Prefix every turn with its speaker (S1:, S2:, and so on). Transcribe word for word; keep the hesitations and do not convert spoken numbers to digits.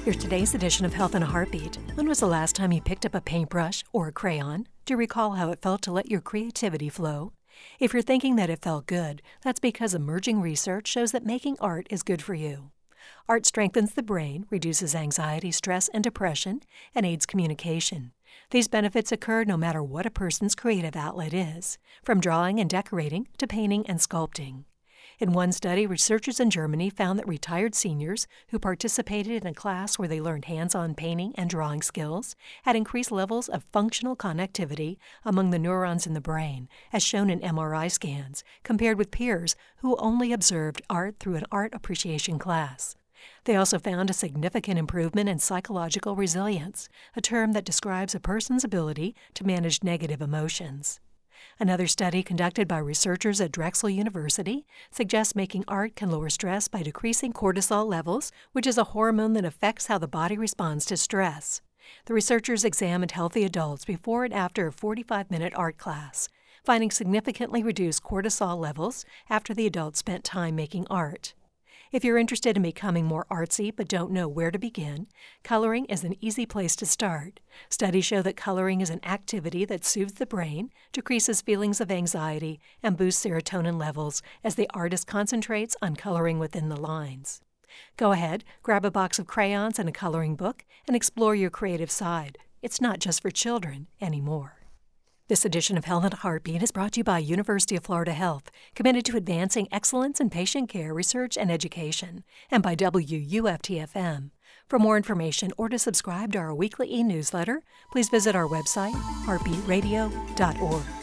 S1: Here's today's edition of Health in a Heartbeat. When was the last time you picked up a paintbrush or a crayon? Do you recall how it felt to let your creativity flow? If you're thinking that it felt good, that's because emerging research shows that making art is good for you. Art strengthens the brain, reduces anxiety, stress, and depression, and aids communication. These benefits occur no matter what a person's creative outlet is, from drawing and decorating to painting and sculpting. In one study, researchers in Germany found that retired seniors who participated in a class where they learned hands-on painting and drawing skills had increased levels of functional connectivity among the neurons in the brain, as shown in M R I scans, compared with peers who only observed art through an art appreciation class. They also found a significant improvement in psychological resilience, a term that describes a person's ability to manage negative emotions. Another study conducted by researchers at Drexel University suggests making art can lower stress by decreasing cortisol levels, which is a hormone that affects how the body responds to stress. The researchers examined healthy adults before and after a forty-five minute art class, finding significantly reduced cortisol levels after the adults spent time making art. If you're interested in becoming more artsy but don't know where to begin, coloring is an easy place to start. Studies show that coloring is an activity that soothes the brain, decreases feelings of anxiety, and boosts serotonin levels as the artist concentrates on coloring within the lines. Go ahead, grab a box of crayons and a coloring book, and explore your creative side. It's not just for children anymore. This edition of Health in a Heartbeat is brought to you by University of Florida Health, committed to advancing excellence in patient care, research, and education, and by W U F T F M. For more information or to subscribe to our weekly e-newsletter, please visit our website, heartbeat radio dot org.